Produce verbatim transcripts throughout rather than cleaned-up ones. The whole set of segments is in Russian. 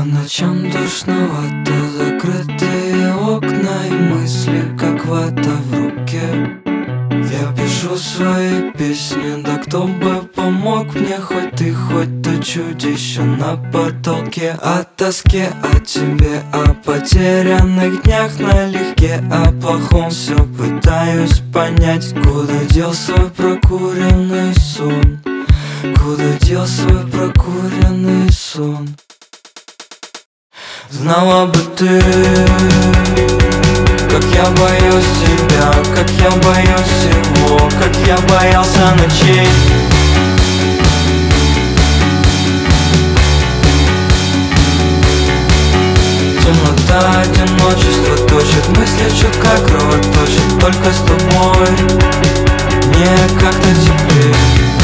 По ночам душновато, закрытые окна и мысли, как вата в руке. Я пишу свои песни, да кто бы помог мне, хоть ты, хоть то чудище на потолке. О тоске, о тебе, о потерянных днях налегке, о плохом все пытаюсь понять. Куда дел свой прокуренный сон? Куда дел свой прокуренный сон? Знала бы ты, как я боюсь тебя, как я боюсь всего, как я боялся ночей. Темнота, одиночество точит, мысли чутка кровоточит. Только с тобой мне как-то теплее.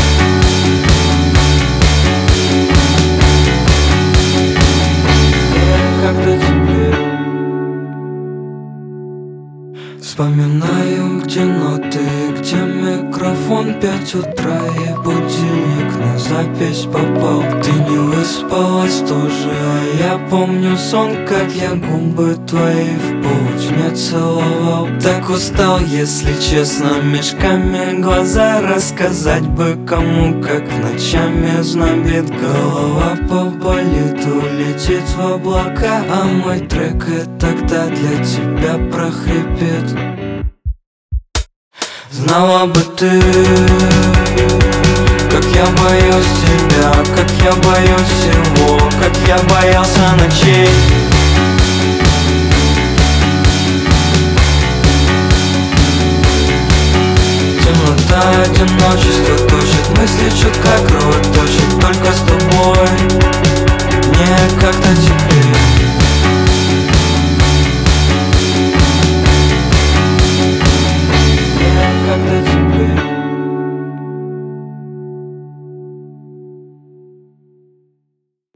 Вспоминаю, где ноты, где микрофон. Пять утра и будильник на запись попал. Ты не выспалась тоже, а я помню сон, как я губы твои в полутьме целовал. Так устал, если честно, мешками глаза. Рассказать бы кому, как ночами знобит голова, поболит, улетит в облака. А мой трек и тогда для тебя прохрипит. Знала бы ты, как я боюсь тебя, как я боюсь всего, как я боялся ночей. Темнота, одиночество точит, мысли чутка кровоточит. Только с тобой мне как-то